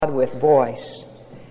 With voice.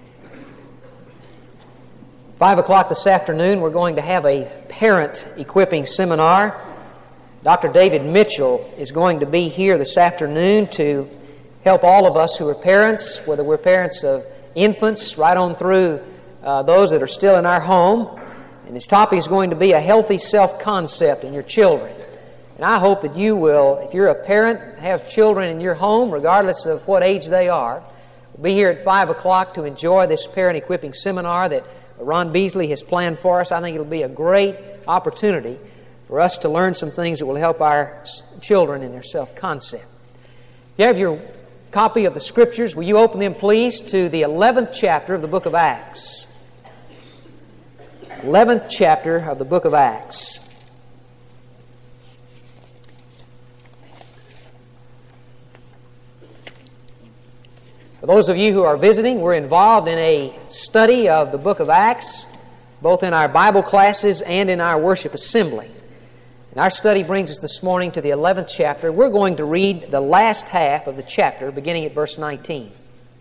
5 o'clock this afternoon, we're going to have a parent equipping seminar. Dr. David Mitchell is going to be here this afternoon to help all of us who are parents, whether we're parents of infants right on through those that are still in our home. And his topic is going to be a healthy self-concept in your children. And I hope that you will, if you're a parent, have children in your home, regardless of what age they are, be here at 5 o'clock to enjoy this parent equipping seminar that Ron Beasley has planned for us. I think it'll be a great opportunity for us to learn some things that will help our children in their self-concept. If you have your copy of the Scriptures, will you open them, please, to the 11th chapter of the book of Acts. 11th chapter of the book of Acts. For those of you who are visiting, we're involved in a study of the book of Acts, both in our Bible classes and in our worship assembly. And our study brings us this morning to the 11th chapter. We're going to read the last half of the chapter, beginning at verse 19.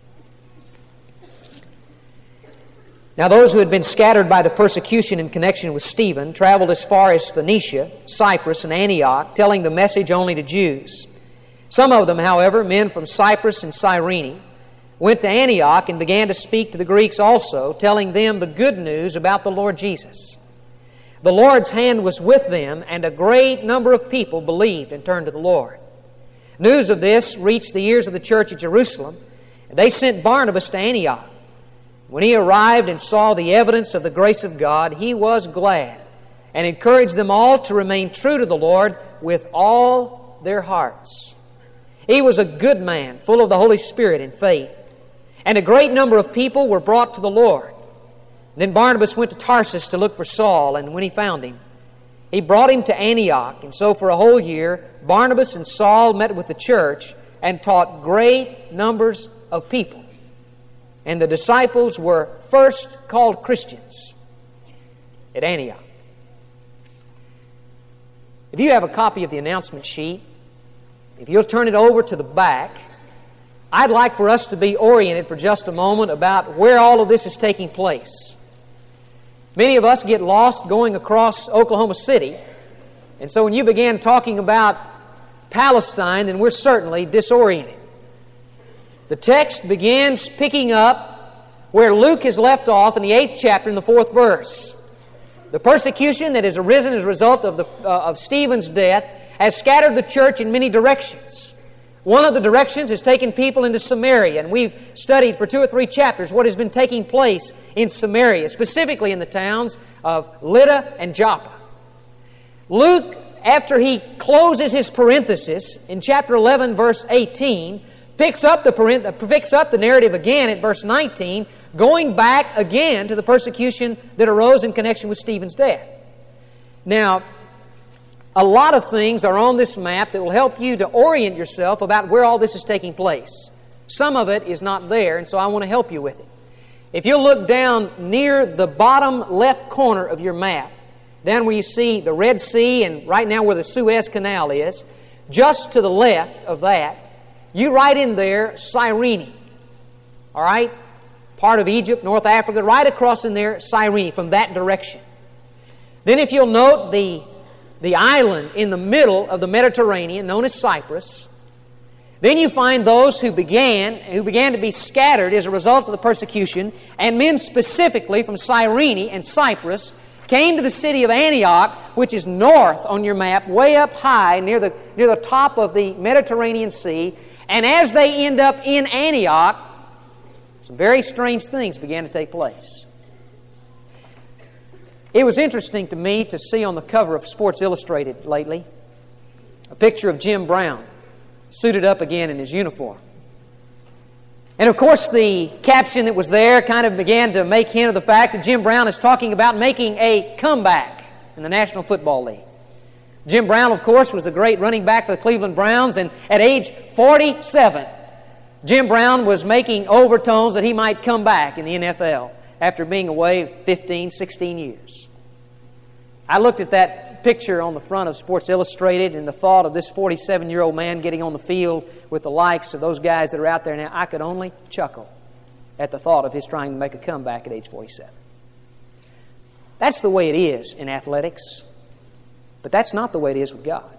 Now those who had been scattered by the persecution in connection with Stephen traveled as far as Phoenicia, Cyprus, and Antioch, telling the message only to Jews. Some of them, however, men from Cyprus and Cyrene, went to Antioch and began to speak to the Greeks also, telling them the good news about the Lord Jesus. The Lord's hand was with them, and a great number of people believed and turned to the Lord. News of this reached the ears of the church at Jerusalem, and they sent Barnabas to Antioch. When he arrived and saw the evidence of the grace of God, he was glad and encouraged them all to remain true to the Lord with all their hearts. He was a good man, full of the Holy Spirit and faith. And a great number of people were brought to the Lord. Then Barnabas went to Tarsus to look for Saul, and when he found him, he brought him to Antioch. And so for a whole year, Barnabas and Saul met with the church and taught great numbers of people. And the disciples were first called Christians at Antioch. If you have a copy of the announcement sheet, if you'll turn it over to the back, I'd like for us to be oriented for just a moment about where all of this is taking place. Many of us get lost going across Oklahoma City, and so when you began talking about Palestine, then we're certainly disoriented. The text begins picking up where Luke has left off in the 8th chapter in the 4th verse. The persecution that has arisen as a result of Stephen's death has scattered the church in many directions. One of the directions has taken people into Samaria, and we've studied for 2 or 3 chapters what has been taking place in Samaria, specifically in the towns of Lydda and Joppa. Luke, after he closes his parenthesis in chapter 11, verse 18, picks up the narrative again at verse 19, going back again to the persecution that arose in connection with Stephen's death. Now, a lot of things are on this map that will help you to orient yourself about where all this is taking place. Some of it is not there, and so I want to help you with it. If you'll look down near the bottom left corner of your map, down where you see the Red Sea and right now where the Suez Canal is, just to the left of that, you write in there Cyrene. All right? Part of Egypt, North Africa, right across in there, Cyrene, from that direction. Then if you'll note the island in the middle of the Mediterranean, known as Cyprus. Then you find those who began to be scattered as a result of the persecution, and men specifically from Cyrene and Cyprus came to the city of Antioch, which is north on your map, way up high near the top of the Mediterranean Sea. And as they end up in Antioch, some very strange things began to take place. It was interesting to me to see on the cover of Sports Illustrated lately a picture of Jim Brown, suited up again in his uniform. And of course the caption that was there kind of began to make hint of the fact that Jim Brown is talking about making a comeback in the National Football League. Jim Brown, of course, was the great running back for the Cleveland Browns, and at age 47, Jim Brown was making overtones that he might come back in the NFL after being away 15, 16 years. I looked at that picture on the front of Sports Illustrated and the thought of this 47-year-old man getting on the field with the likes of those guys that are out there now, I could only chuckle. at the thought of his trying to make a comeback at age 47. That's the way it is in athletics, but that's not the way it is with God.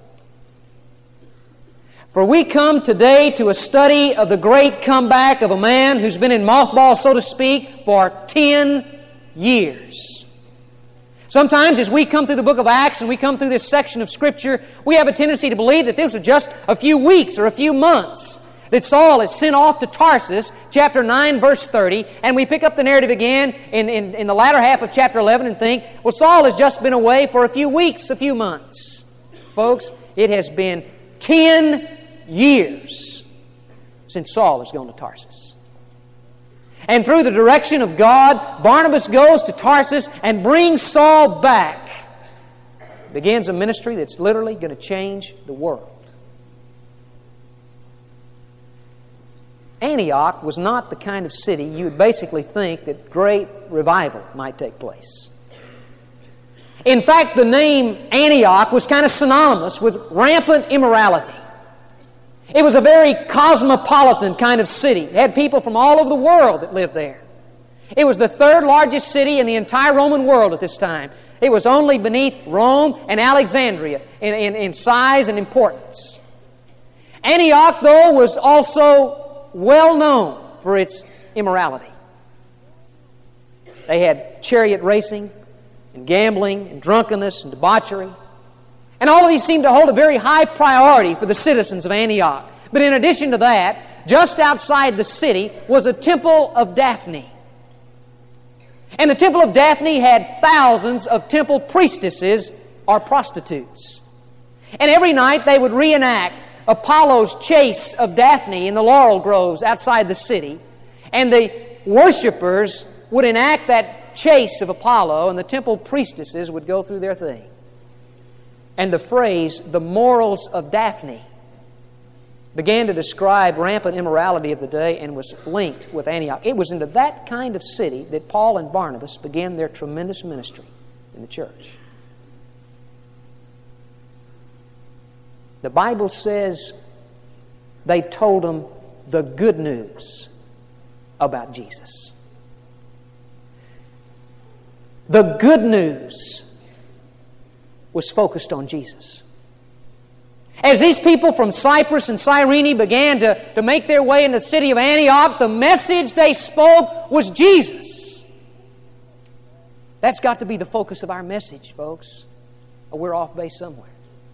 For we come today to a study of the great comeback of a man who's been in mothballs, so to speak, for 10 years. Sometimes as we come through the book of Acts and we come through this section of Scripture, we have a tendency to believe that this was just a few weeks or a few months that Saul is sent off to Tarsus, chapter 9, verse 30, and we pick up the narrative again in the latter half of chapter 11 and think, well, Saul has just been away for a few weeks, a few months. Folks, it has been 10 years since Saul has gone to Tarsus. And through the direction of God, Barnabas goes to Tarsus and brings Saul back. Begins a ministry that's literally going to change the world. Antioch was not the kind of city you would basically think that great revival might take place. In fact, the name Antioch was kind of synonymous with rampant immorality. It was a very cosmopolitan kind of city. It had people from all over the world that lived there. It was the third largest city in the entire Roman world at this time. It was only beneath Rome and Alexandria in size and importance. Antioch, though, was also well known for its immorality. They had chariot racing and gambling and drunkenness and debauchery. And all of these seemed to hold a very high priority for the citizens of Antioch. But in addition to that, just outside the city was a temple of Daphne. And the temple of Daphne had thousands of temple priestesses or prostitutes. And every night they would reenact Apollo's chase of Daphne in the laurel groves outside the city. And the worshipers would enact that chase of Apollo, and the temple priestesses would go through their thing. And the phrase, the morals of Daphne, began to describe rampant immorality of the day and was linked with Antioch. It was into that kind of city that Paul and Barnabas began their tremendous ministry in the church. The Bible says they told them the good news about Jesus. The good news was focused on Jesus. As these people from Cyprus and Cyrene began to make their way in the city of Antioch, the message they spoke was Jesus. That's got to be the focus of our message, folks, or we're off base somewhere.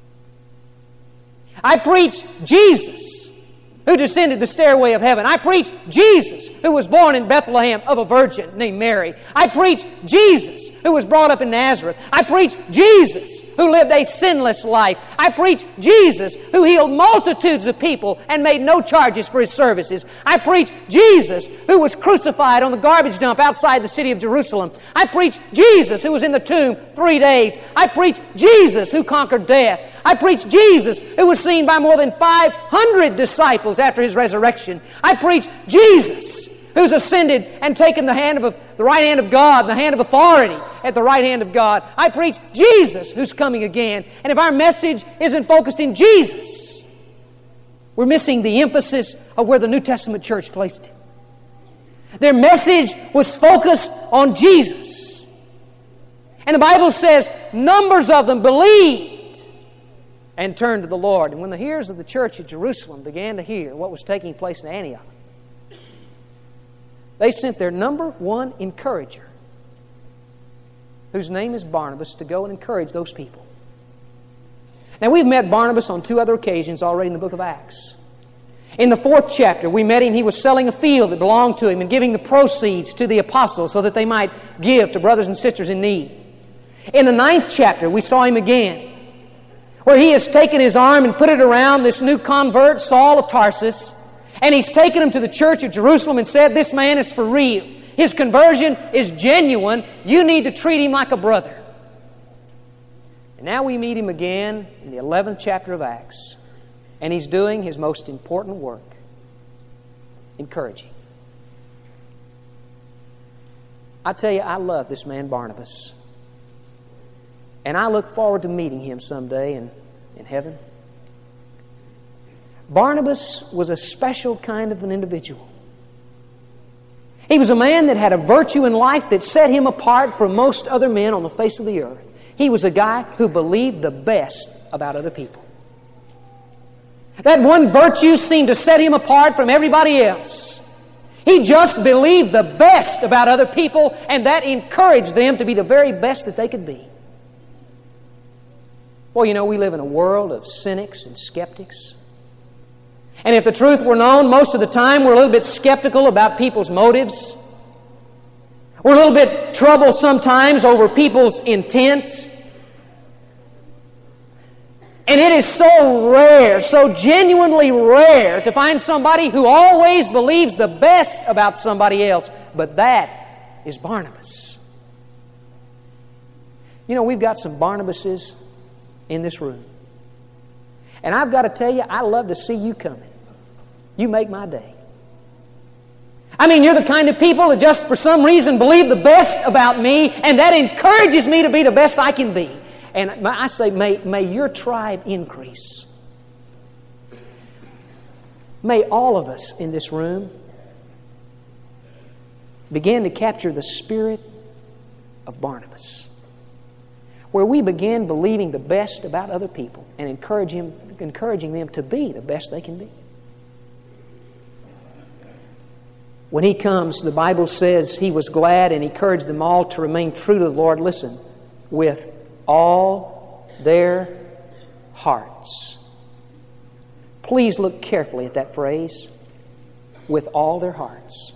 I preach Jesus, who descended the stairway of heaven. I preach Jesus, who was born in Bethlehem of a virgin named Mary. I preach Jesus, who was brought up in Nazareth. I preach Jesus, who lived a sinless life. I preach Jesus, who healed multitudes of people and made no charges for His services. I preach Jesus, who was crucified on the garbage dump outside the city of Jerusalem. I preach Jesus, who was in the tomb 3 days. I preach Jesus, who conquered death. I preach Jesus, who was seen by more than 500 disciples after His resurrection. I preach Jesus, who's ascended and taken the right hand of God, the hand of authority at the right hand of God. I preach Jesus, who's coming again. And if our message isn't focused in Jesus, we're missing the emphasis of where the New Testament church placed it. Their message was focused on Jesus. And the Bible says numbers of them believed and turned to the Lord. And when the hearers of the church at Jerusalem began to hear what was taking place in Antioch, they sent their number one encourager, whose name is Barnabas, to go and encourage those people. Now, we've met Barnabas on 2 other occasions already in the book of Acts. In the 4th chapter, we met him. He was selling a field that belonged to him and giving the proceeds to the apostles so that they might give to brothers and sisters in need. In the 9th chapter, we saw him again, where he has taken his arm and put it around this new convert, Saul of Tarsus, and he's taken him to the church of Jerusalem and said, this man is for real. His conversion is genuine. You need to treat him like a brother. And now we meet him again in the 11th chapter of Acts, and he's doing his most important work, encouraging. I tell you, I love this man Barnabas. And I look forward to meeting him someday in heaven. Barnabas was a special kind of an individual. He was a man that had a virtue in life that set him apart from most other men on the face of the earth. He was a guy who believed the best about other people. That one virtue seemed to set him apart from everybody else. He just believed the best about other people, and that encouraged them to be the very best that they could be. Well, you know, we live in a world of cynics and skeptics. And if the truth were known, most of the time we're a little bit skeptical about people's motives. We're a little bit troubled sometimes over people's intent. And it is so rare, so genuinely rare to find somebody who always believes the best about somebody else. But that is Barnabas. You know, we've got some Barnabases in this room. And I've got to tell you, I love to see you coming. You make my day. I mean, you're the kind of people that just for some reason believe the best about me, and that encourages me to be the best I can be. And I say, may your tribe increase. May all of us in this room begin to capture the spirit of Barnabas, where we begin believing the best about other people and encouraging them to be the best they can be. When he comes, the Bible says he was glad and encouraged them all to remain true to the Lord, listen, with all their hearts. Please look carefully at that phrase, with all their hearts.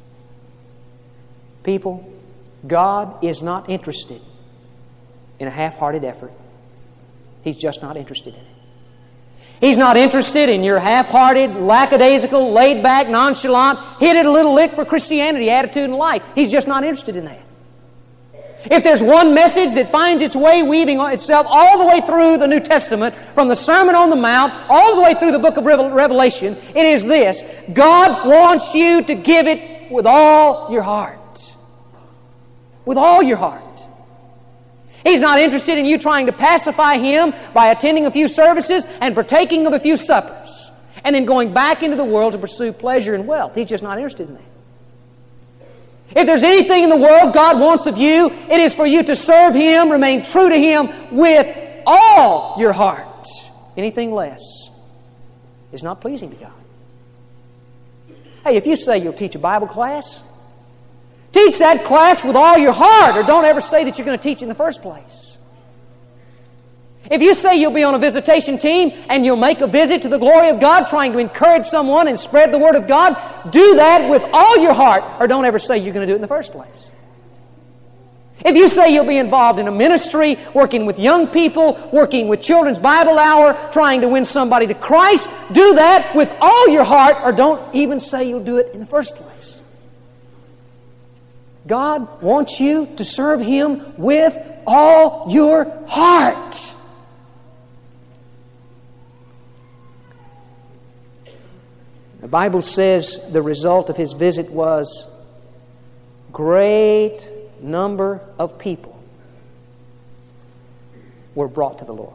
People, God is not interested in a half-hearted effort. He's just not interested in it. He's not interested in your half-hearted, lackadaisical, laid-back, nonchalant, hit it a little lick for Christianity attitude in life. He's just not interested in that. If there's one message that finds its way weaving itself all the way through the New Testament, from the Sermon on the Mount, all the way through the book of Revelation, it is this: God wants you to give it with all your heart. With all your heart. He's not interested in you trying to pacify Him by attending a few services and partaking of a few suppers, and then going back into the world to pursue pleasure and wealth. He's just not interested in that. If there's anything in the world God wants of you, it is for you to serve Him, remain true to Him with all your heart. Anything less is not pleasing to God. Hey, if you say you'll teach a Bible class, teach that class with all your heart, or don't ever say that you're going to teach in the first place. If you say you'll be on a visitation team and you'll make a visit to the glory of God, trying to encourage someone and spread the Word of God, do that with all your heart, or don't ever say you're going to do it in the first place. If you say you'll be involved in a ministry, working with young people, working with Children's Bible Hour, trying to win somebody to Christ, do that with all your heart, or don't even say you'll do it in the first place. God wants you to serve Him with all your heart. The Bible says the result of his visit was great number of people were brought to the Lord.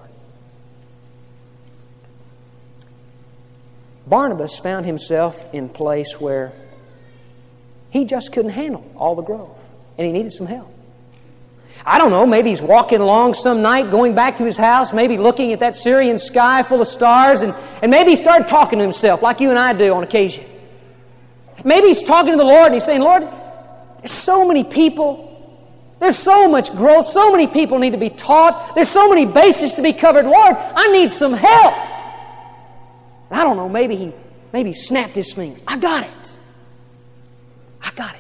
Barnabas found himself in a place where he just couldn't handle all the growth, and he needed some help. I don't know, maybe he's walking along some night, going back to his house, maybe looking at that Syrian sky full of stars, and maybe he started talking to himself like you and I do on occasion. Maybe he's talking to the Lord and he's saying, Lord, there's so many people, there's so much growth, so many people need to be taught, there's so many bases to be covered. Lord, I need some help. I don't know, maybe he snapped his finger. I got it. I got it.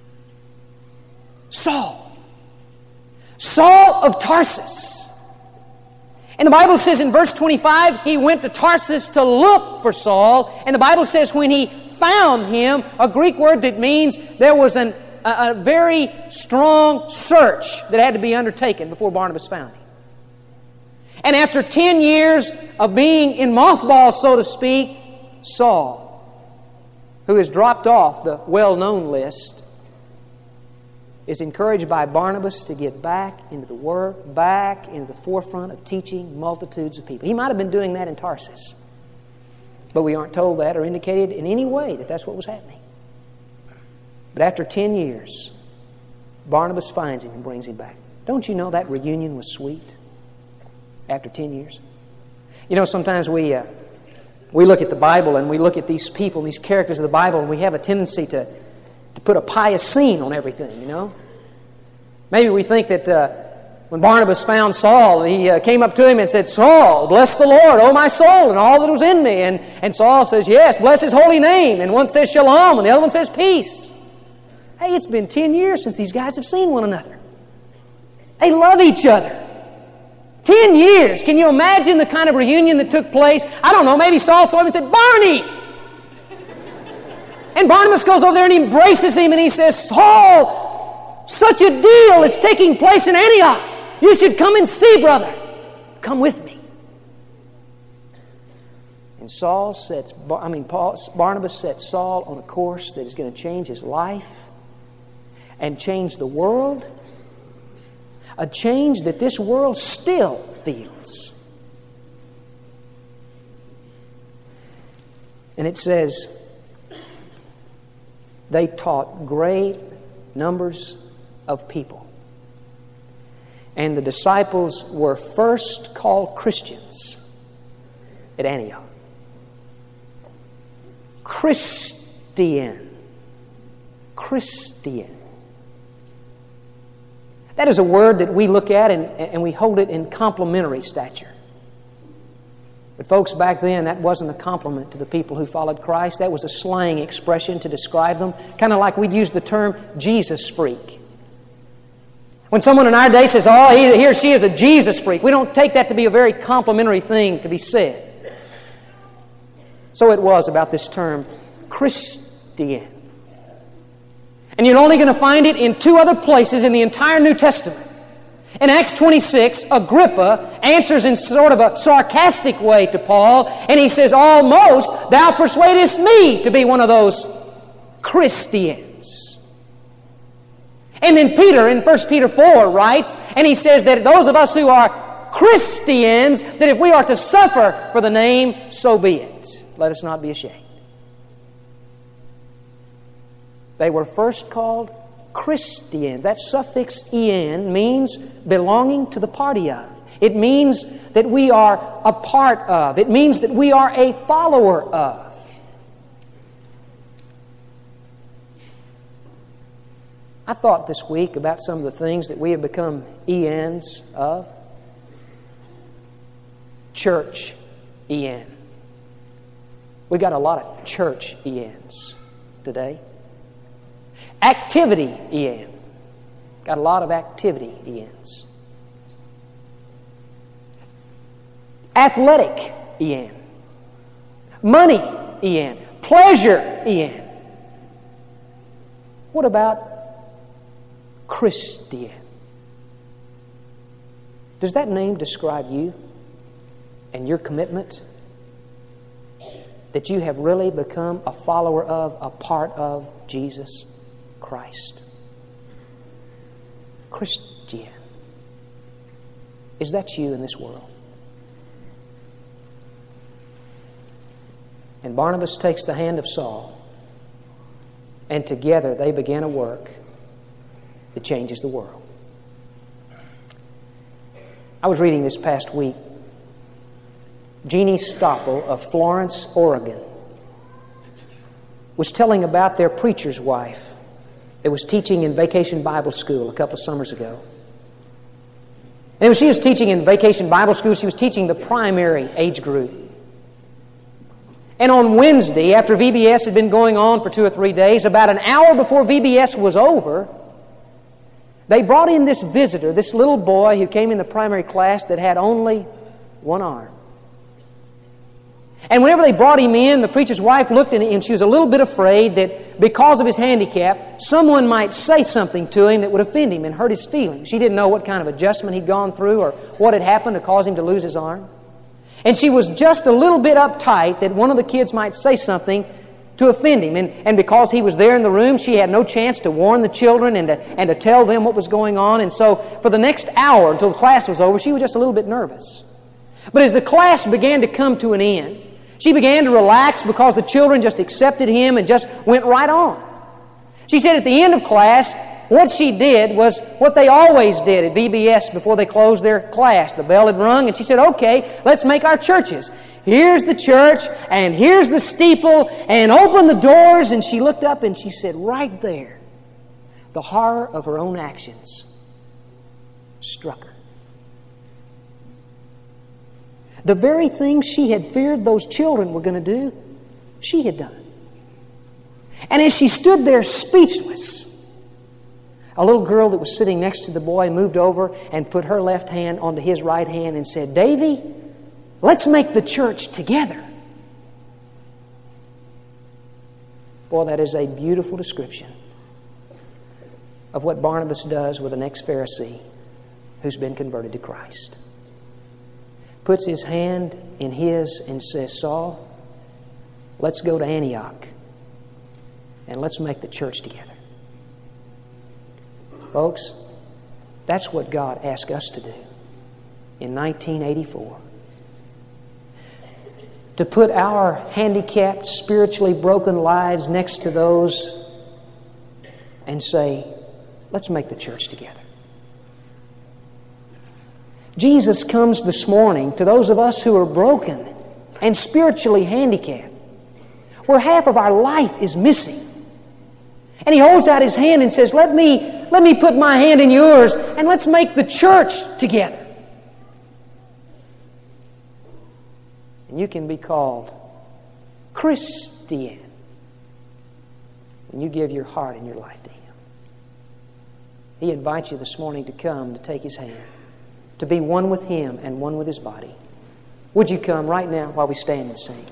Saul of Tarsus. And the Bible says in verse 25, he went to Tarsus to look for Saul. And the Bible says when he found him, a Greek word that means there was a very strong search that had to be undertaken before Barnabas found him. And after 10 years of being in mothballs, so to speak, Saul, who has dropped off the well-known list, is encouraged by Barnabas to get back into the work, back into the forefront of teaching multitudes of people. He might have been doing that in Tarsus, but we aren't told that or indicated in any way that that's what was happening. But after 10 years, Barnabas finds him and brings him back. Don't you know that reunion was sweet? After 10 years. You know, sometimes we look at the Bible and we look at these people and these characters of the Bible, and we have a tendency to put a pious scene on everything, you know. Maybe we think that when Barnabas found Saul, he came up to him and said, "Saul, bless the Lord, O my soul, and all that was in me." And Saul says, "Yes, bless His holy name." And one says shalom, and the other one says peace. Hey, it's been 10 years since these guys have seen one another. They love each other. 10 years. Can you imagine the kind of reunion that took place? I don't know, maybe Saul saw him and said, "Barney!" And Barnabas goes over there and he embraces him and he says, "Saul, such a deal is taking place in Antioch. You should come and see, brother. Come with me." And Barnabas sets Saul on a course that is going to change his life and change the world. A change that this world still feels. And it says, they taught great numbers of people. And the disciples were first called Christians at Antioch. Christian. That is a word that we look at and we hold it in complimentary stature. But folks, back then, that wasn't a compliment to the people who followed Christ. That was a slang expression to describe them. Kind of like we'd use the term Jesus freak. When someone in our day says, "Oh, he or she is a Jesus freak," we don't take that to be a very complimentary thing to be said. So it was about this term, Christian. And you're only going to find it in 2 other places in the entire New Testament. In Acts 26, Agrippa answers in sort of a sarcastic way to Paul, and he says, "Almost thou persuadest me to be one of those Christians." And then Peter in 1 Peter 4 writes, and he says that those of us who are Christians, that if we are to suffer for the name, so be it. Let us not be ashamed. They were first called Christian. That suffix "en" means belonging to the party of. It means that we are a part of. It means that we are a follower of. I thought this week about some of the things that we have become ENs of. Church EN. We got a lot of church ENs today. Activity EN. Got a lot of activity ENs. Athletic EN. Money EN. Pleasure EN. What about Christian? Does that name describe you and your commitment? That you have really become a follower of, a part of Jesus Christ. Christian. Is that you in this world? And Barnabas takes the hand of Saul, and together they begin a work that changes the world. I was reading this past week. Jeannie Stoppel of Florence, Oregon, was telling about their preacher's wife that was teaching in Vacation Bible School a couple of summers ago. And when she was teaching in Vacation Bible School, she was teaching the primary age group. And on Wednesday, after VBS had been going on for 2 or 3 days, about an hour before VBS was over, they brought in this visitor, this little boy who came in the primary class that had only one arm. And whenever they brought him in, the preacher's wife looked at him and she was a little bit afraid that because of his handicap, someone might say something to him that would offend him and hurt his feelings. She didn't know what kind of adjustment he'd gone through or what had happened to cause him to lose his arm. And she was just a little bit uptight that one of the kids might say something to offend him. And because he was there in the room, she had no chance to warn the children and to tell them what was going on. And so for the next hour until the class was over, she was just a little bit nervous. But as the class began to come to an end, she began to relax because the children just accepted him and just went right on. She said at the end of class, what she did was what they always did at VBS before they closed their class. The bell had rung, and she said, okay, let's make our churches. Here's the church, and here's the steeple, and open the doors. And she looked up and she said, right there, the horror of her own actions struck her. The very things she had feared those children were going to do, she had done. And as she stood there speechless, a little girl that was sitting next to the boy moved over and put her left hand onto his right hand and said, Davy, let's make the church together. Boy, that is a beautiful description of what Barnabas does with an ex-Pharisee who's been converted to Christ. Puts his hand in his and says, Saul, let's go to Antioch and let's make the church together. Folks, that's what God asked us to do in 1984. To put our handicapped, spiritually broken lives next to those and say, let's make the church together. Jesus comes this morning to those of us who are broken and spiritually handicapped, where half of our life is missing. And He holds out His hand and says, let me put my hand in yours and let's make the church together. And you can be called Christian when you give your heart and your life to Him. He invites you this morning to come, to take His hand, to be one with Him and one with His body. Would you come right now while we stand and sing?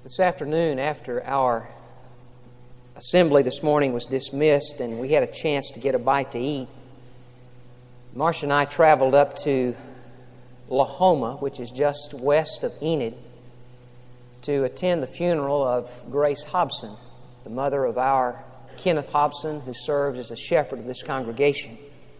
This afternoon, after our assembly this morning was dismissed and we had a chance to get a bite to eat, Marcia and I traveled up to Lahoma, which is just west of Enid, to attend the funeral of Grace Hobson, the mother of our Kenneth Hobson, who serves as a shepherd of this congregation.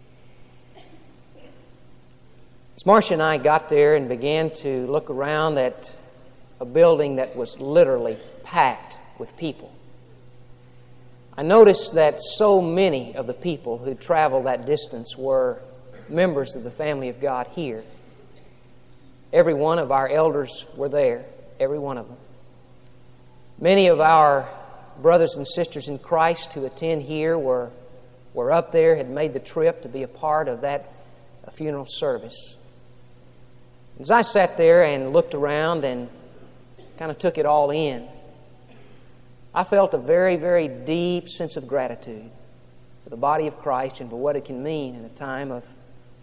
As Marcia and I got there and began to look around at a building that was literally packed with people, I noticed that so many of the people who traveled that distance were members of the family of God here. Every one of our elders were there, every one of them. Many of our brothers and sisters in Christ who attend here were up there, had made the trip to be a part of that funeral service. As I sat there and looked around and kind of took it all in, I felt a very, very deep sense of gratitude for the body of Christ and for what it can mean in a time of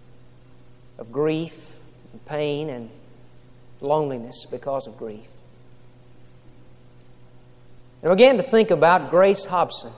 grief and pain and loneliness because of grief. And I began to think about Grace Hobson.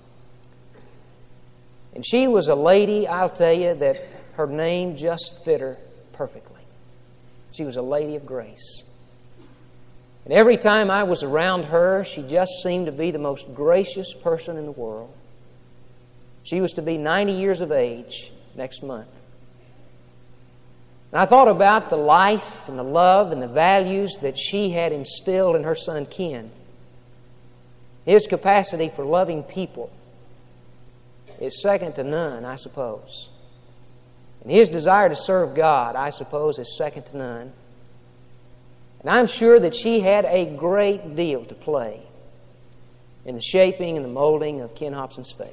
And she was a lady, I'll tell you, that her name just fit her perfectly. She was a lady of grace. And every time I was around her, she just seemed to be the most gracious person in the world. She was to be 90 years of age next month. And I thought about the life and the love and the values that she had instilled in her son Ken. His capacity for loving people is second to none, I suppose. And his desire to serve God, I suppose, is second to none. And I'm sure that she had a great deal to play in the shaping and the molding of Ken Hobson's faith.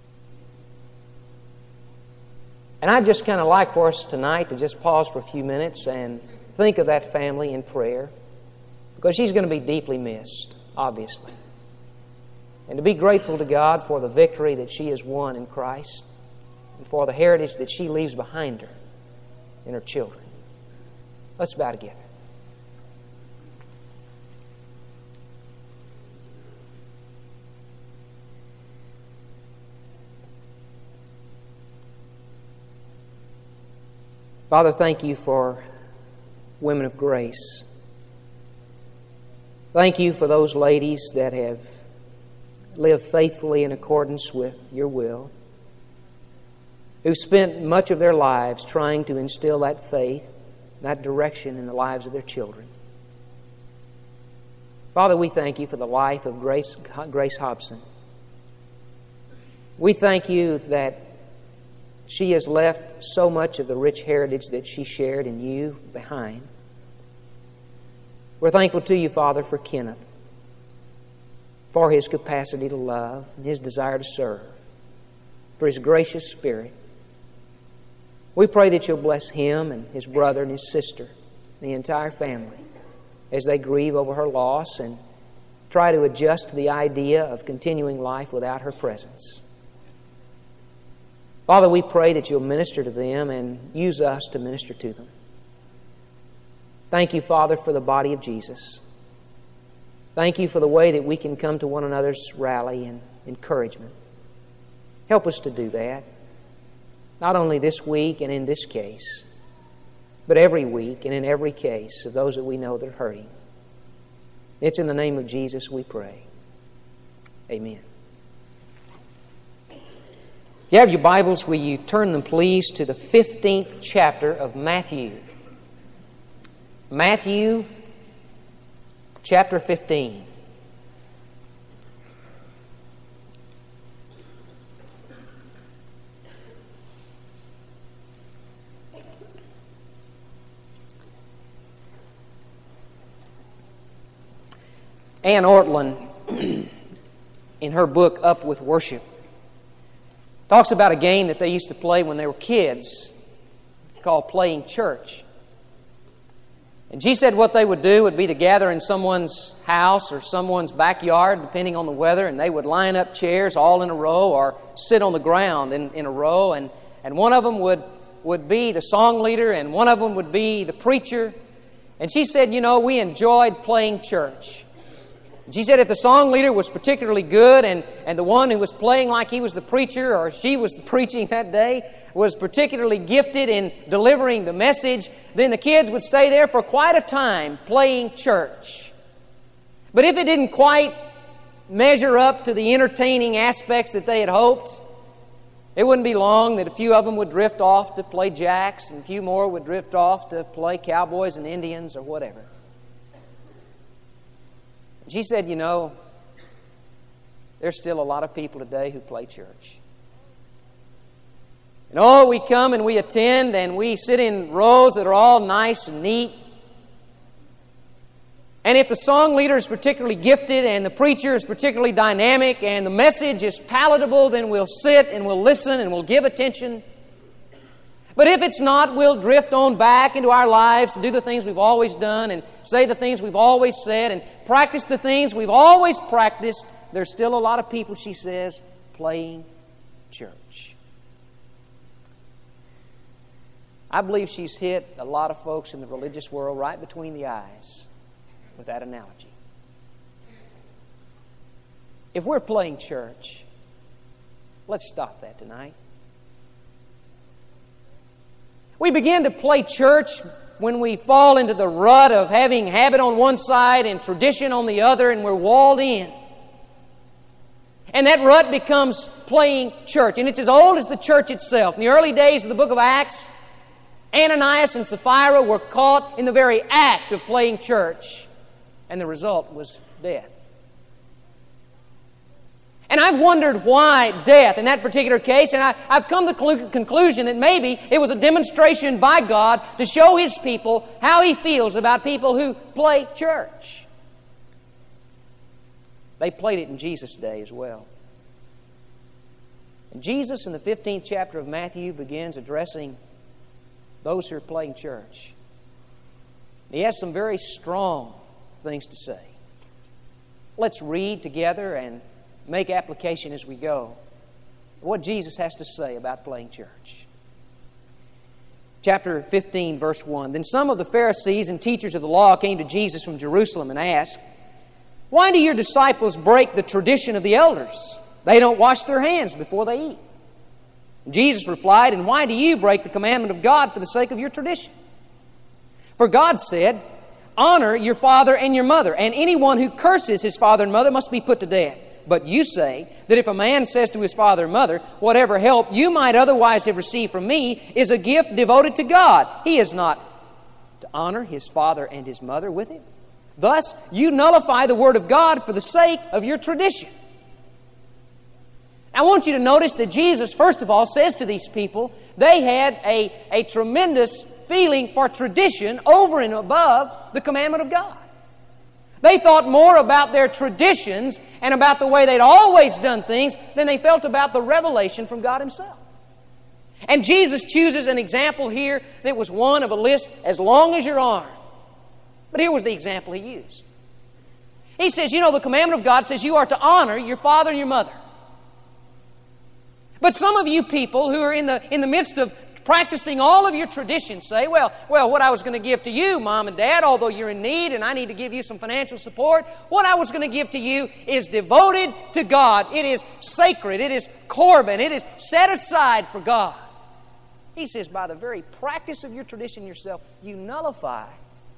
And I'd just kind of like for us tonight to just pause for a few minutes and think of that family in prayer, because she's going to be deeply missed, obviously. And to be grateful to God for the victory that she has won in Christ and for the heritage that she leaves behind her in her children. Let's bow together. Father, thank you for women of grace. Thank you for those ladies that have lived faithfully in accordance with your will, who've spent much of their lives trying to instill that faith, that direction in the lives of their children. Father, we thank you for the life of Grace Hobson. We thank you that she has left so much of the rich heritage that she shared in you behind. We're thankful to you, Father, for Kenneth, for his capacity to love and his desire to serve, for his gracious spirit. We pray that you'll bless him and his brother and his sister, the entire family, as they grieve over her loss and try to adjust to the idea of continuing life without her presence. Father, we pray that you'll minister to them and use us to minister to them. Thank you, Father, for the body of Jesus. Thank you for the way that we can come to one another's rally and encouragement. Help us to do that, not only this week and in this case, but every week and in every case of those that we know that are hurting. It's in the name of Jesus we pray. Amen. If you have your Bibles, will you turn them please to the 15th chapter of Matthew. Matthew chapter 15. Ann Ortlund, in her book Up with Worship, talks about a game that they used to play when they were kids called playing church. And she said what they would do would be to gather in someone's house or someone's backyard, depending on the weather, and they would line up chairs all in a row or sit on the ground in a row, and one of them would be the song leader and one of them would be the preacher. And she said, you know, we enjoyed playing church. She said if the song leader was particularly good and the one who was playing like he was the preacher or she was the preaching that day was particularly gifted in delivering the message, then the kids would stay there for quite a time playing church. But if it didn't quite measure up to the entertaining aspects that they had hoped, it wouldn't be long that a few of them would drift off to play jacks and a few more would drift off to play cowboys and Indians or whatever. She said, you know, there's still a lot of people today who play church. And oh, we come and we attend and we sit in rows that are all nice and neat. And if the song leader is particularly gifted and the preacher is particularly dynamic and the message is palatable, then we'll sit and we'll listen and we'll give attention. But if it's not, we'll drift on back into our lives to do the things we've always done and say the things we've always said and practice the things we've always practiced. There's still a lot of people, she says, playing church. I believe she's hit a lot of folks in the religious world right between the eyes with that analogy. If we're playing church, let's stop that tonight. We begin to play church when we fall into the rut of having habit on one side and tradition on the other, and we're walled in. And that rut becomes playing church. And it's as old as the church itself. In the early days of the book of Acts, Ananias and Sapphira were caught in the very act of playing church, and the result was death. And I've wondered why death in that particular case, and I've come to the conclusion that maybe it was a demonstration by God to show His people how He feels about people who play church. They played it in Jesus' day as well. And Jesus in the 15th chapter of Matthew begins addressing those who are playing church. He has some very strong things to say. Let's read together and make application as we go. What Jesus has to say about playing church. Chapter 15, verse 1. Then some of the Pharisees and teachers of the law came to Jesus from Jerusalem and asked, "Why do your disciples break the tradition of the elders? They don't wash their hands before they eat." And Jesus replied, "And why do you break the commandment of God for the sake of your tradition? For God said, 'Honor your father and your mother, and anyone who curses his father and mother must be put to death.' But you say that if a man says to his father and mother, 'Whatever help you might otherwise have received from me is a gift devoted to God,' he is not to honor his father and his mother with it. Thus, you nullify the word of God for the sake of your tradition." I want you to notice that Jesus, first of all, says to these people, they had a tremendous feeling for tradition over and above the commandment of God. They thought more about their traditions and about the way they'd always done things than they felt about the revelation from God Himself. And Jesus chooses an example here that was one of a list as long as your arm. But here was the example He used. He says, you know, the commandment of God says you are to honor your father and your mother. But some of you people who are in the midst of practicing all of your traditions say, well, what I was going to give to you, Mom and Dad, although you're in need and I need to give you some financial support, what I was going to give to you is devoted to God. It is sacred. It is Corban. It is set aside for God. He says, by the very practice of your tradition yourself, you nullify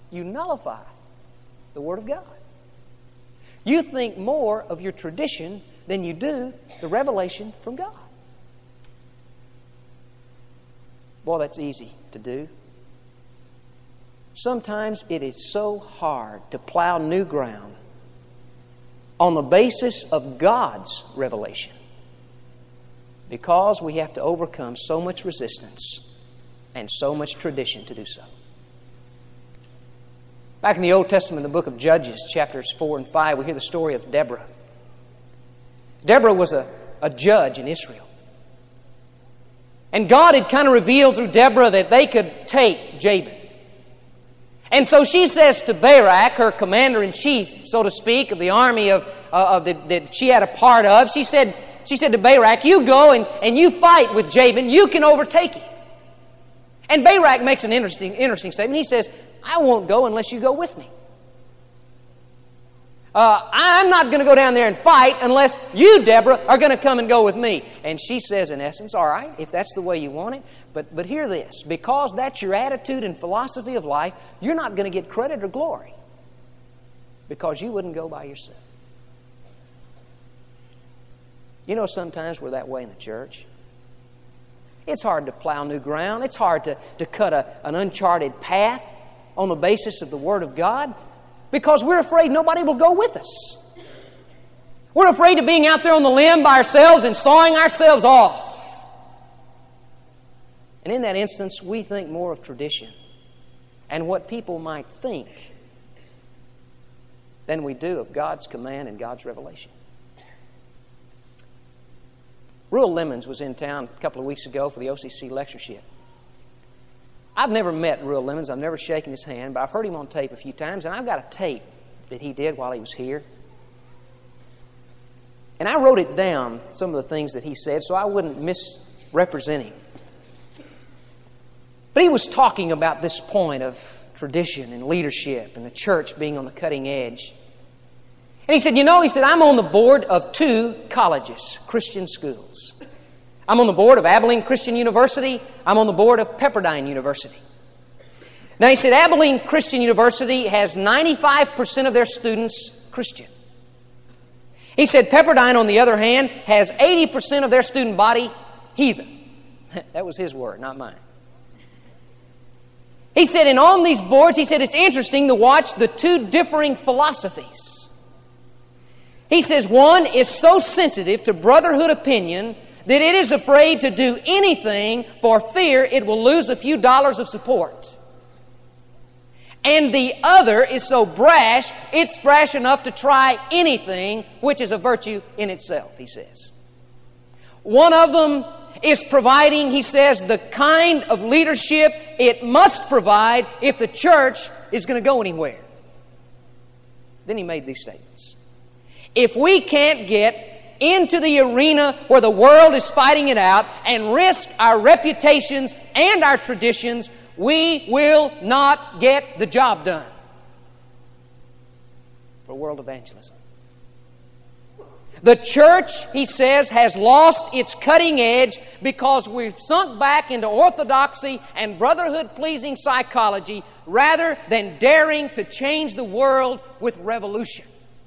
the Word of God. You think more of your tradition than you do the revelation from God. Boy, that's easy to do. Sometimes it is so hard to plow new ground on the basis of God's revelation because we have to overcome so much resistance and so much tradition to do so. Back in the Old Testament, in the book of Judges, chapters 4 and 5, we hear the story of Deborah. Deborah was a judge in Israel. And God had kind of revealed through Deborah that they could take Jabin. And so she says to Barak, her commander-in-chief, so to speak, of the army that she had a part of, she said to Barak, you go and you fight with Jabin, you can overtake him. And Barak makes an interesting statement. He says, I won't go unless you go with me. I'm not going to go down there and fight unless you, Deborah, are going to come and go with me. And she says, in essence, all right, if that's the way you want it. But hear this. Because that's your attitude and philosophy of life, you're not going to get credit or glory. Because you wouldn't go by yourself. You know, sometimes we're that way in the church. It's hard to plow new ground. It's hard to cut an uncharted path on the basis of the Word of God because we're afraid nobody will go with us. We're afraid of being out there on the limb by ourselves and sawing ourselves off. And in that instance, we think more of tradition and what people might think than we do of God's command and God's revelation. Ruel Lemons was in town a couple of weeks ago for the OCC lectureship. I've never met Ruel Lemons. I've never shaken his hand, but I've heard him on tape a few times, and I've got a tape that he did while he was here. And I wrote it down, some of the things that he said, so I wouldn't misrepresent him. But he was talking about this point of tradition and leadership and the church being on the cutting edge. And he said, I'm on the board of 2 colleges, Christian schools. I'm on the board of Abilene Christian University. I'm on the board of Pepperdine University. Now, he said, Abilene Christian University has 95% of their students Christian. He said, Pepperdine, on the other hand, has 80% of their student body heathen. That was his word, not mine. He said, and on these boards, he said, it's interesting to watch the 2 differing philosophies. He says one is so sensitive to brotherhood opinion that it is afraid to do anything for fear it will lose a few dollars of support. And the other is so brash, it's brash enough to try anything, which is a virtue in itself, he says. One of them is providing, he says, the kind of leadership it must provide if the church is going to go anywhere. Then he made these statements. If we can't get into the arena where the world is fighting it out and risk our reputations and our traditions, we will not get the job done for world evangelism. The church, he says, has lost its cutting edge because we've sunk back into orthodoxy and brotherhood-pleasing psychology rather than daring to change the world with revolution.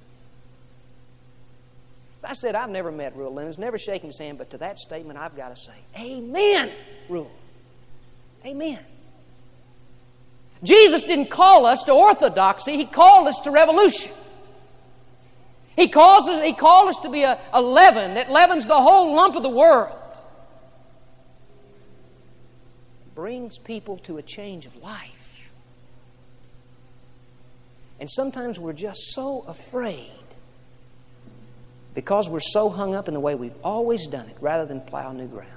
I said, I've never met Ruel Lemons, never shaken his hand, but to that statement I've got to say, amen, Ruel. Amen. Jesus didn't call us to orthodoxy, He called us to revolution. He called us to be a leaven that leavens the whole lump of the world. It brings people to a change of life. And sometimes we're just so afraid because we're so hung up in the way we've always done it rather than plow new ground.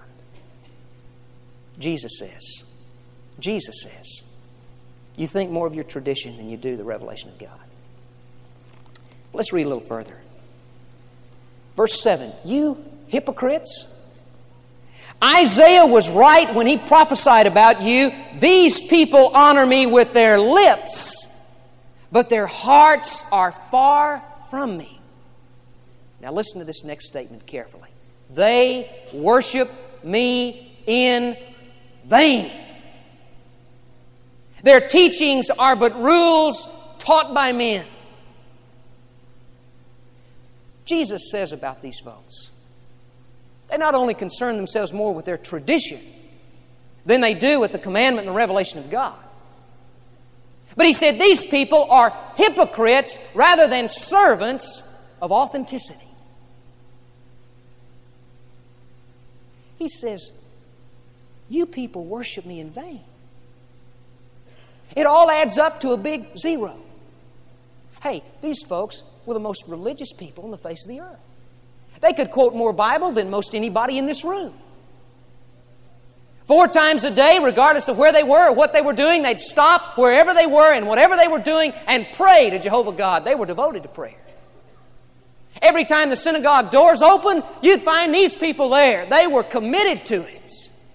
Jesus says, you think more of your tradition than you do the revelation of God. Let's read a little further. Verse 7, you hypocrites. Isaiah was right when he prophesied about you. These people honor me with their lips, but their hearts are far from me. Now listen to this next statement carefully. They worship me in vain. Their teachings are but rules taught by men. Jesus says about these folks, they not only concern themselves more with their tradition than they do with the commandment and the revelation of God. But He said these people are hypocrites rather than servants of authenticity. He says, you people worship me in vain. It all adds up to a big zero. Hey, these folks were the most religious people on the face of the earth. They could quote more Bible than most anybody in this room. 4 times a day, regardless of where they were or what they were doing, they'd stop wherever they were and whatever they were doing and pray to Jehovah God. They were devoted to prayer. Every time the synagogue doors opened, you'd find these people there. They were committed to it.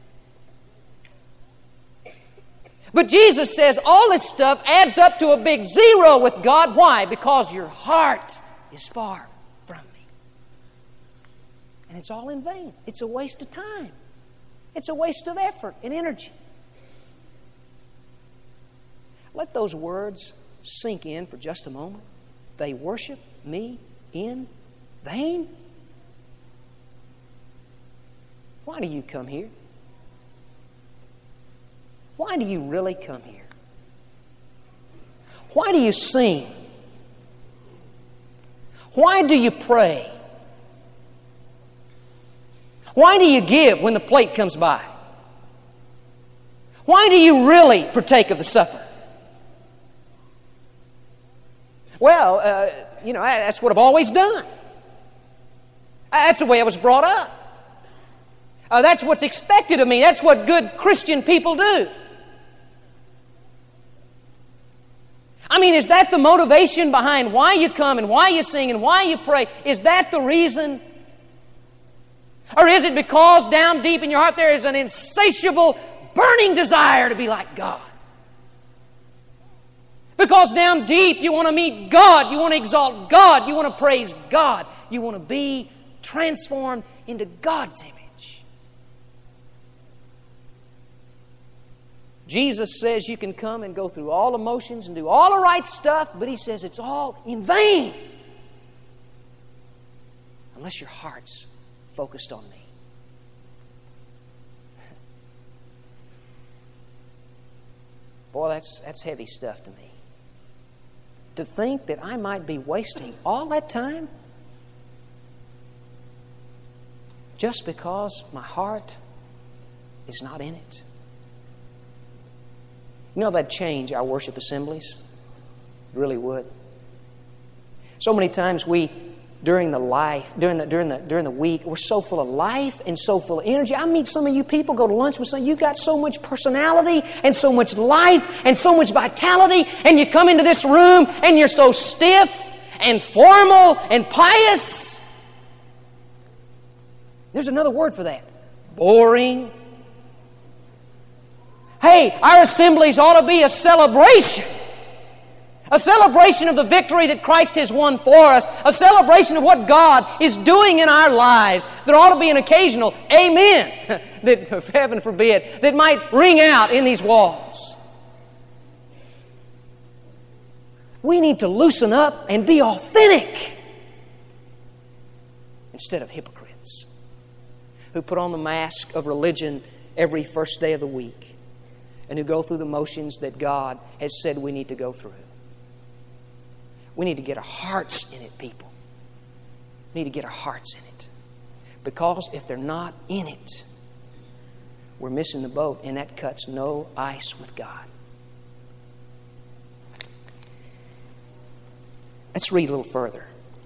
But Jesus says all this stuff adds up to a big zero with God. Why? Because your heart is far from me. And it's all in vain. It's a waste of time. It's a waste of effort and energy. Let those words sink in for just a moment. They worship me in vain? Why do you come here? Why do you really come here? Why do you sing? Why do you pray? Why do you give when the plate comes by? Why do you really partake of the supper? Well, that's what I've always done. That's the way I was brought up. That's what's expected of me. That's what good Christian people do. I mean, is that the motivation behind why you come and why you sing and why you pray? Is that the reason? Or is it because down deep in your heart there is an insatiable, burning desire to be like God? Because down deep you want to meet God, you want to exalt God, you want to praise God, you want to be transformed into God's image. Jesus says you can come and go through all the motions and do all the right stuff, but He says it's all in vain unless your heart's focused on me. Boy, that's heavy stuff to me. To think that I might be wasting all that time just because my heart is not in it. You know, that'd change our worship assemblies. It really would. So many times we, during the week, we're so full of life and so full of energy. I meet some of you people, go to lunch with some, you got so much personality and so much life and so much vitality, and you come into this room and you're so stiff and formal and pious. There's another word for that. Boring. Hey, our assemblies ought to be a celebration. A celebration of the victory that Christ has won for us. A celebration of what God is doing in our lives. There ought to be an occasional amen, that, heaven forbid, that might ring out in these walls. We need to loosen up and be authentic instead of hypocrites who put on the mask of religion every first day of the week and who go through the motions that God has said we need to go through. We need to get our hearts in it, people. We need to get our hearts in it. Because if they're not in it, we're missing the boat, and that cuts no ice with God. Let's read a little further.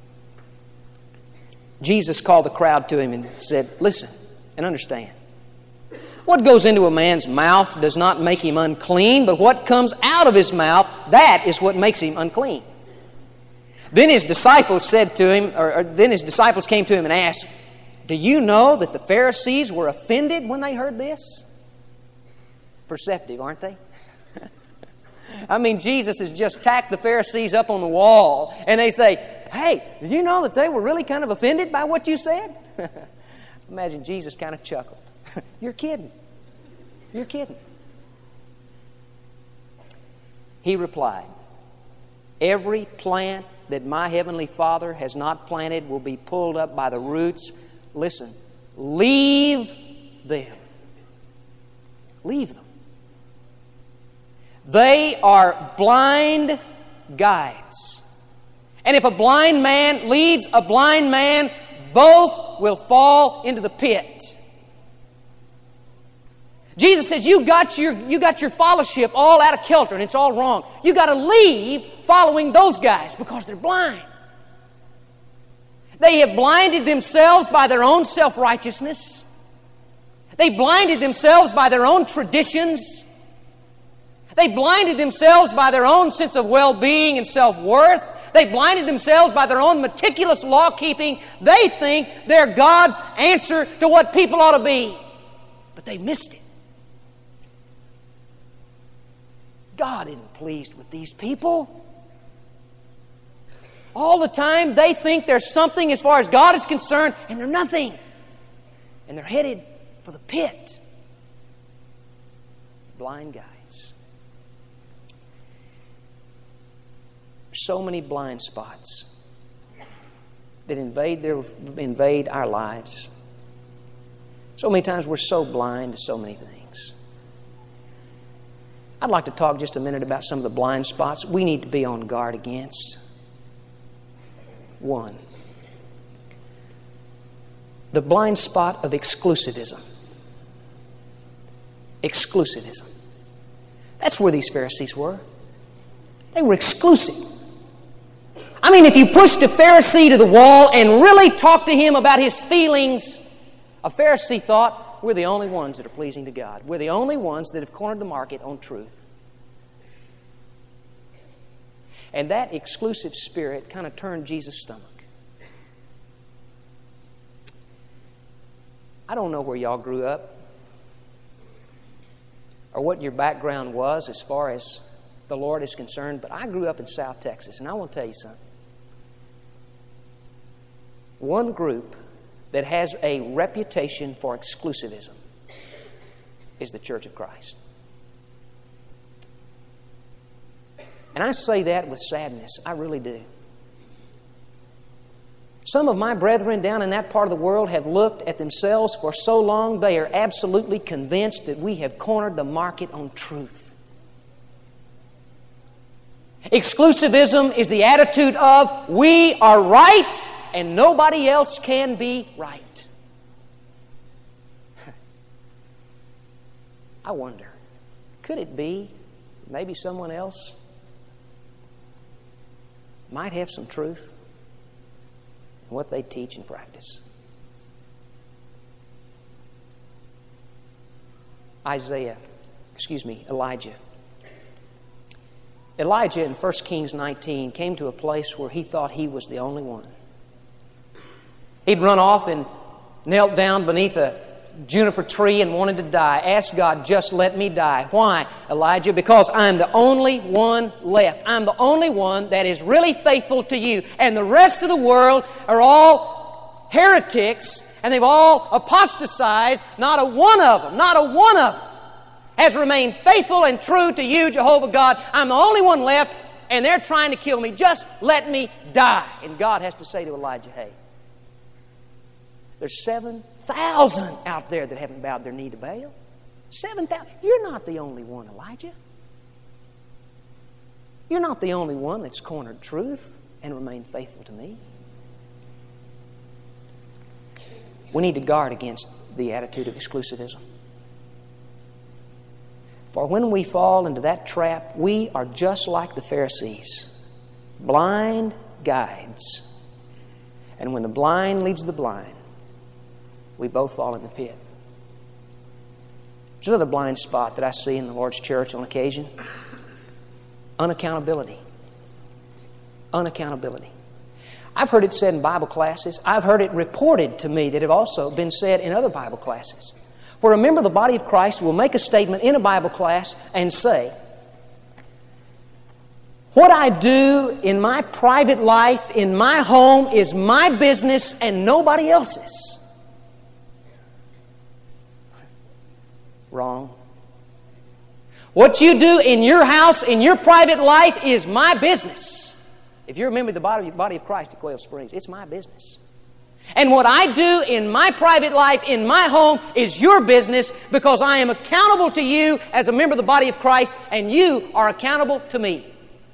Jesus called the crowd to Him and said, listen and understand. What goes into a man's mouth does not make him unclean, but what comes out of his mouth, that is what makes him unclean. Then His disciples said to Him, then His disciples came to Him and asked, do you know that the Pharisees were offended when they heard this? Perceptive, aren't they? I mean, Jesus has just tacked the Pharisees up on the wall, and they say, hey, did you know that they were really kind of offended by what you said? Imagine Jesus kind of chuckled. You're kidding. You're kidding. He replied, every plant that my heavenly Father has not planted will be pulled up by the roots. Listen, leave them. Leave them. They are blind guides. And if a blind man leads a blind man, both will fall into the pit. Jesus says, you got your fellowship all out of kilter, and it's all wrong. You got to leave following those guys because they're blind. They have blinded themselves by their own self-righteousness. They blinded themselves by their own traditions. They blinded themselves by their own sense of well-being and self-worth. They blinded themselves by their own meticulous law-keeping. They think they're God's answer to what people ought to be. But they've missed it. God isn't pleased with these people. All the time they think there's something as far as God is concerned, and they're nothing. And they're headed for the pit. Blind guides. There's so many blind spots that invade our lives. So many times we're so blind to so many things. I'd like to talk just a minute about some of the blind spots we need to be on guard against. One, the blind spot of exclusivism. Exclusivism. That's where these Pharisees were. They were exclusive. I mean, if you pushed a Pharisee to the wall and really talked to him about his feelings, a Pharisee thought, we're the only ones that are pleasing to God. We're the only ones that have cornered the market on truth. And that exclusive spirit kind of turned Jesus' stomach. I don't know where y'all grew up or what your background was as far as the Lord is concerned, but I grew up in South Texas, and I want to tell you something. One group that has a reputation for exclusivism is the Church of Christ. And I say that with sadness. I really do. Some of my brethren down in that part of the world have looked at themselves for so long they are absolutely convinced that we have cornered the market on truth. Exclusivism is the attitude of we are right and nobody else can be right. I wonder, could it be maybe someone else might have some truth in what they teach and practice? Elijah. Elijah in 1 Kings 19 came to a place where he thought he was the only one. He'd run off and knelt down beneath a juniper tree and wanted to die. Asked God, just let me die. Why, Elijah? Because I'm the only one left. I'm the only one that is really faithful to you. And the rest of the world are all heretics, and they've all apostatized. Not a one of them has remained faithful and true to you, Jehovah God. I'm the only one left, and they're trying to kill me. Just let me die. And God has to say to Elijah, hey, there's 7,000 out there that haven't bowed their knee to Baal. 7,000. You're not the only one, Elijah. You're not the only one that's cornered truth and remained faithful to me. We need to guard against the attitude of exclusivism. For when we fall into that trap, we are just like the Pharisees, blind guides. And when the blind leads the blind, we both fall in the pit. There's another blind spot that I see in the Lord's church on occasion. Unaccountability. Unaccountability. I've heard it said in Bible classes. I've heard it reported to me that have also been said in other Bible classes, where a member of the body of Christ will make a statement in a Bible class and say, what I do in my private life, in my home, is my business and nobody else's. Wrong. What you do in your house, in your private life, is my business. If you're a member of the body of Christ at Quail Springs, it's my business. And what I do in my private life, in my home, is your business, because I am accountable to you as a member of the body of Christ, and you are accountable to me.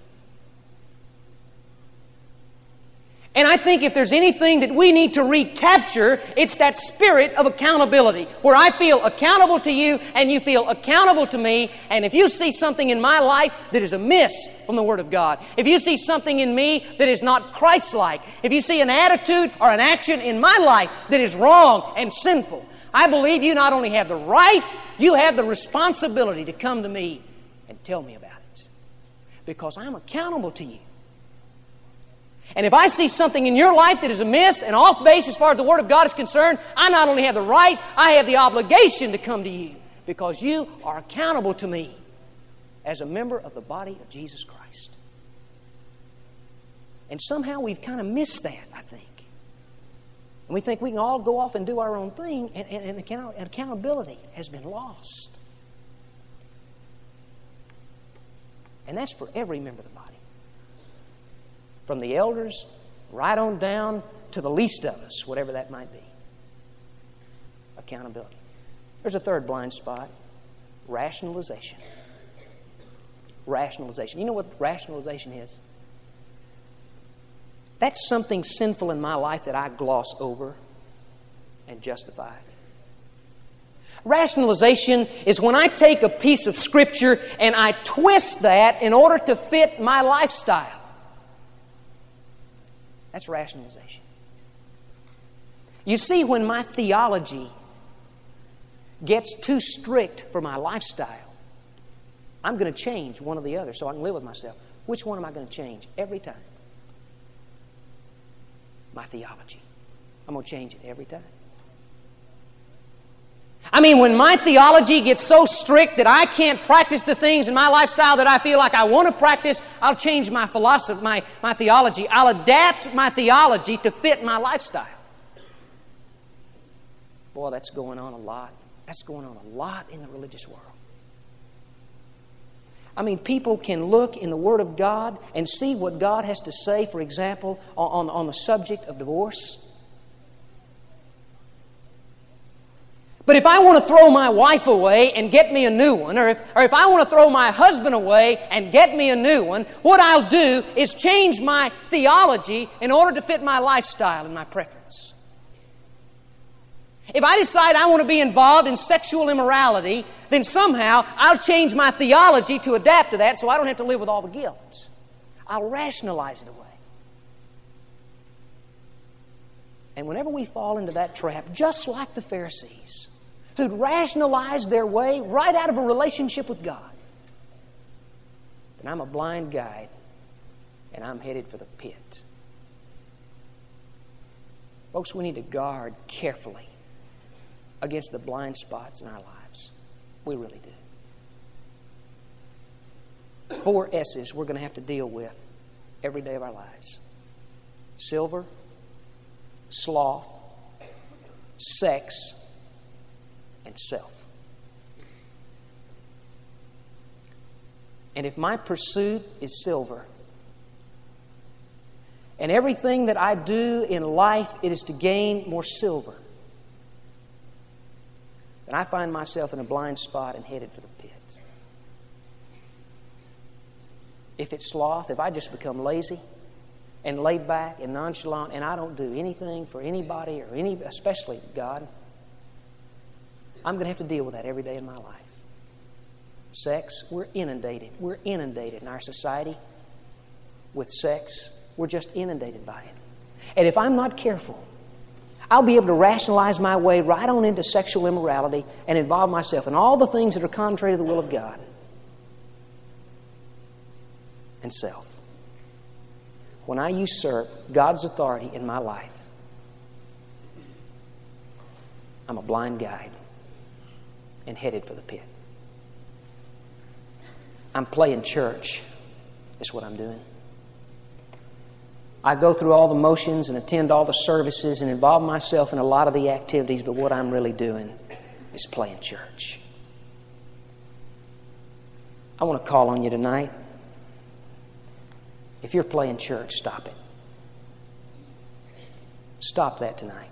And I think if there's anything that we need to recapture, it's that spirit of accountability, where I feel accountable to you and you feel accountable to me. And if you see something in my life that is amiss from the Word of God, if you see something in me that is not Christ-like, if you see an attitude or an action in my life that is wrong and sinful, I believe you not only have the right, you have the responsibility to come to me and tell me about it, because I'm accountable to you. And if I see something in your life that is amiss and off base as far as the Word of God is concerned, I not only have the right, I have the obligation to come to you, because you are accountable to me as a member of the body of Jesus Christ. And somehow we've kind of missed that, I think. And we think we can all go off and do our own thing, and accountability has been lost. And that's for every member of the body. From the elders right on down to the least of us, whatever that might be. Accountability. There's a third blind spot. Rationalization. Rationalization. You know what rationalization is? That's something sinful in my life that I gloss over and justify. Rationalization is when I take a piece of Scripture and I twist that in order to fit my lifestyle. That's rationalization. You see, when my theology gets too strict for my lifestyle, I'm going to change one or the other so I can live with myself. Which one am I going to change? Every time. My theology. I'm going to change it every time. I mean, when my theology gets so strict that I can't practice the things in my lifestyle that I feel like I want to practice, I'll change my philosophy, my theology. I'll adapt my theology to fit my lifestyle. Boy, that's going on a lot. That's going on a lot in the religious world. I mean, people can look in the Word of God and see what God has to say, for example, on the subject of divorce. But if I want to throw my wife away and get me a new one, or if I want to throw my husband away and get me a new one, what I'll do is change my theology in order to fit my lifestyle and my preference. If I decide I want to be involved in sexual immorality, then somehow I'll change my theology to adapt to that so I don't have to live with all the guilt. I'll rationalize it away. And whenever we fall into that trap, just like the Pharisees, who'd rationalized their way right out of a relationship with God, then I'm a blind guide and I'm headed for the pit. Folks, we need to guard carefully against the blind spots in our lives. We really do. 4 S's we're going to have to deal with every day of our lives. Silver, sloth, sex, and self. And if my pursuit is silver, and everything that I do in life, it is to gain more silver, and I find myself in a blind spot and headed for the pit. If it's sloth, if I just become lazy and laid back and nonchalant and I don't do anything for anybody or especially God, I'm going to have to deal with that every day in my life. Sex, we're inundated. We're inundated in our society with sex. We're just inundated by it. And if I'm not careful, I'll be able to rationalize my way right on into sexual immorality and involve myself in all the things that are contrary to the will of God. And self. When I usurp God's authority in my life, I'm a blind guide and headed for the pit. I'm playing church. That's what I'm doing. I go through all the motions and attend all the services and involve myself in a lot of the activities, but what I'm really doing is playing church. I want to call on you tonight. If you're playing church, stop it. Stop that tonight.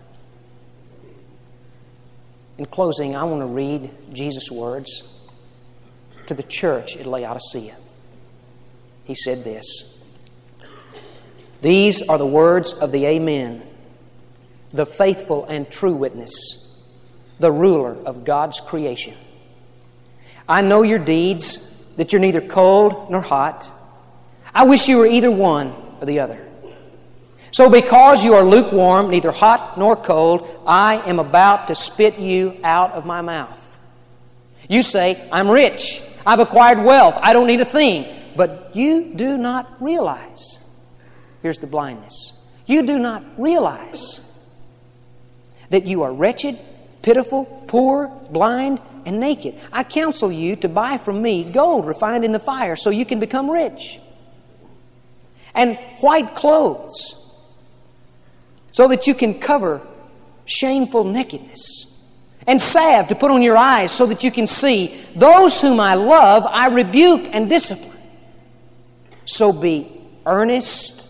In closing, I want to read Jesus' words to the church at Laodicea. He said this: "These are the words of the Amen, the faithful and true witness, the ruler of God's creation. I know your deeds, that you're neither cold nor hot. I wish you were either one or the other. So because you are lukewarm, neither hot nor cold, I am about to spit you out of my mouth. You say, I'm rich, I've acquired wealth, I don't need a thing. But you do not realize," here's the blindness, "you do not realize that you are wretched, pitiful, poor, blind, and naked. I counsel you to buy from me gold refined in the fire so you can become rich, and white clothes so that you can cover shameful nakedness, and salve to put on your eyes so that you can see. Those whom I love, I rebuke and discipline. So be earnest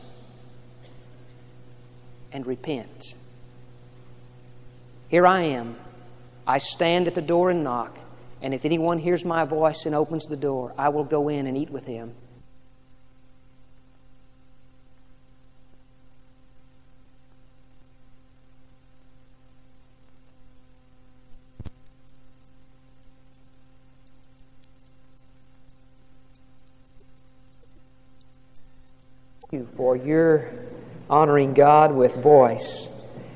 and repent. Here I am. I stand at the door and knock, and if anyone hears my voice and opens the door, I will go in and eat with him. Thank you for your honoring God with voice.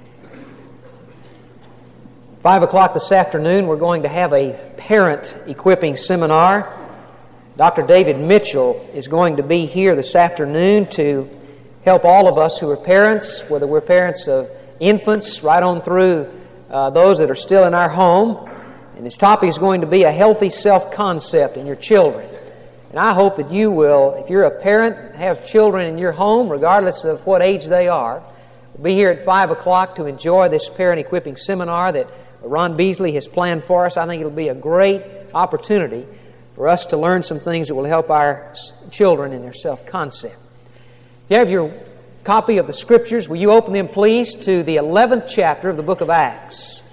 5 o'clock this afternoon, we're going to have a parent equipping seminar. Dr. David Mitchell is going to be here this afternoon to help all of us who are parents, whether we're parents of infants right on through those that are still in our home. And his topic is going to be a healthy self-concept in your children. And I hope that you will, if you're a parent, have children in your home, regardless of what age they are. We'll be here at 5 o'clock to enjoy this parent equipping seminar that Ron Beasley has planned for us. I think it'll be a great opportunity for us to learn some things that will help our children in their self-concept. If you have your copy of the Scriptures, will you open them, please, to the 11th chapter of the book of Acts.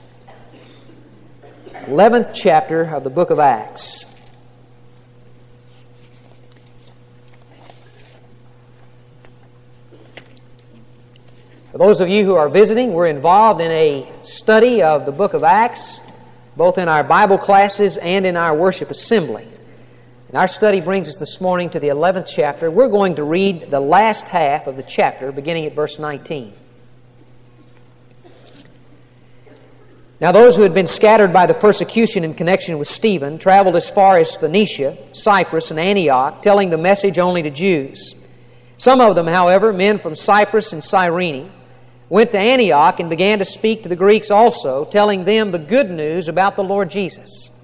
11th chapter of the book of Acts. For those of you who are visiting, we're involved in a study of the book of Acts, both in our Bible classes and in our worship assembly. And our study brings us this morning to the 11th chapter. We're going to read the last half of the chapter, beginning at verse 19. Now those who had been scattered by the persecution in connection with Stephen traveled as far as Phoenicia, Cyprus, and Antioch, telling the message only to Jews. Some of them, however, men from Cyprus and Cyrene, went to Antioch and began to speak to the Greeks also, telling them the good news about the Lord Jesus.